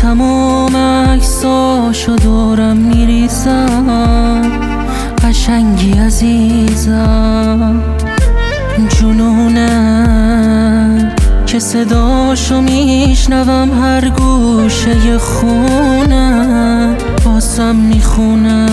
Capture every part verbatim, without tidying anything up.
تمام عکساشو دورم میریزم، قشنگی عزیزم، جنونه که صداشو میشنوم هر گوشه خونه، بازم میخونه.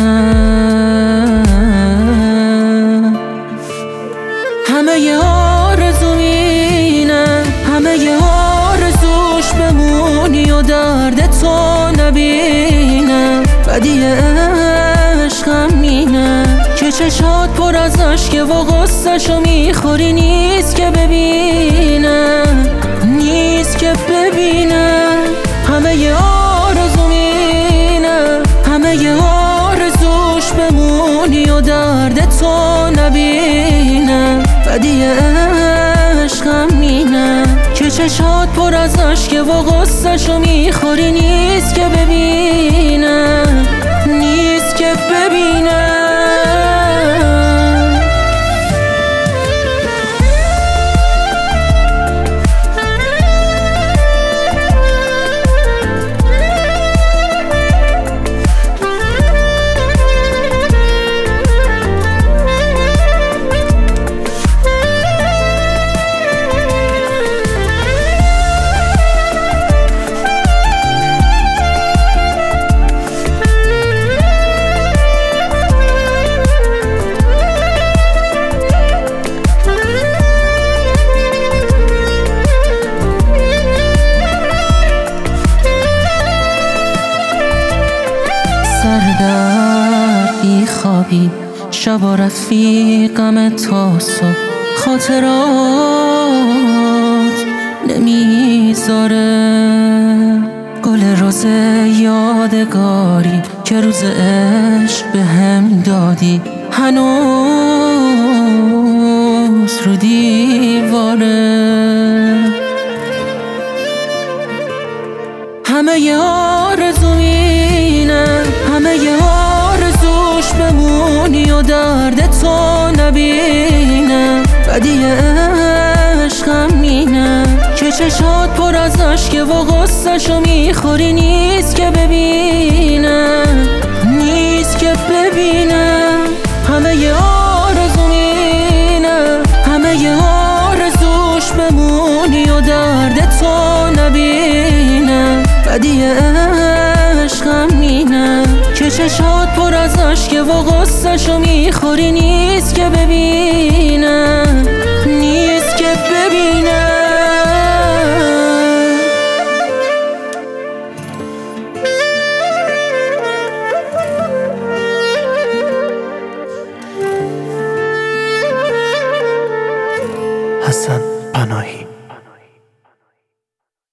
همه ی آرزو اینه، همه ی آرزوش بمونی و درد تو نبینه. بدی عشقم اینه که چشات پر از اشکه و غصه‌شو میخوری، نیست که ببینه، نیست که ببینه. همه ی آرزو اینه، همه ی آرزوش بمونی و درد تو نبینه. بدی عشقم اینه که چشات پر از اشکه و غصه‌شو میخوری، نیست که ببینه، نیست که ببینه. سردرد بی خوابی شبا رفیقم تا صبح، خاطرات نمیذاره. گل روز یادگاری که روز عشق به هم دادی، هنوز رو دیواره. همه ی آرزو اینه، همه ی آرزوش بمونی و درد تو نبینه. بدی عشقم اینه که چشات پر از اشکه و غصه‌شو میخوری، نیست که ببینه، نیست که ببینه. همه ی آرزو اینه، همه ی آرزوش بمونی و درد تو نبینه. بدی عشقم اینه که چشات پر از اشکه و غصه‌شو میخوری، نیست که ببینه.